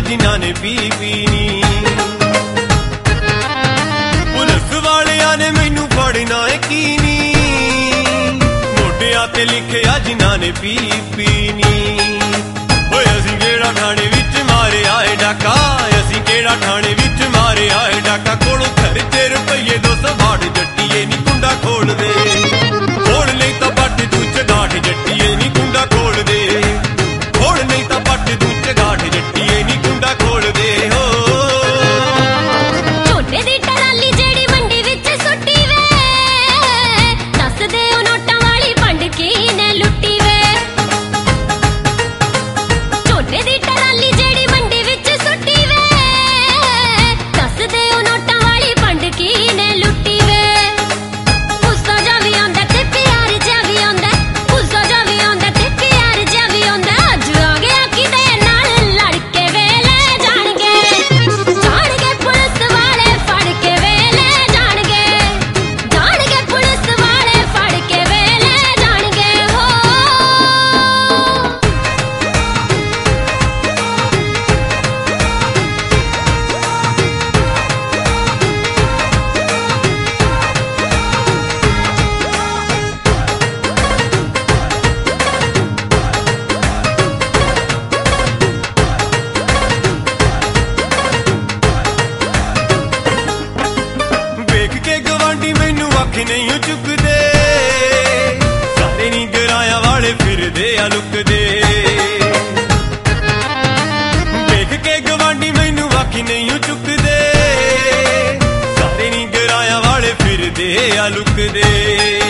जिन्हां ने पी पीनी। पुलिस वालियां ने मैनू फड़ना यकीनी, मोढियां ते लिखिया जिन्हां ने पी पीनी। ओए असीं केड़ा ठाणे विच मारे आए डाका, असीं केड़ा ठाणे विच मारे आए डाका। कोलों खर्चे रुपये 262 जट्टीए नी कुंडा खोल दे, खोल नहीं तां पट तू चगाठ जट्टीए नी कुंडा खोल दे, खोल नहीं तां पट तू चगाठ जट्टीए नी कुंडा खोल दे। हो झोटे दी टराली जेड़ी मंडी विच सुट्टी वे, दस दे ओ नोटां वाली पंड कीने लुट्टी वे। झोटे दी टराली जेड़ी मंडी विच सुट्टी वे, दस दे ओ नोटां वाली पंड कीने लुट्टी वे। गुस्सा जा भी आंदा ते प्यार जा भी आंदा, गुस्सा जा भी आंदा ते प्यार जा भी आंदा। अज आ गया किदे नाल लड़ के वे ले जाणगे, जाणगे पुलिस वाले फड़ के वे ले जाणगे, जाणगे पुलिस वाले फड़ के वे ले जाणगे। हो वेख के गवांडी मैनू अख नहीं चुकदे, सारे नी गराया वाले फिरदे आ लुकदे। वेख के गवांडी मैनू अख नहीं चुकदे, सारे नी गराया वाले फिरदे आ लुकदे।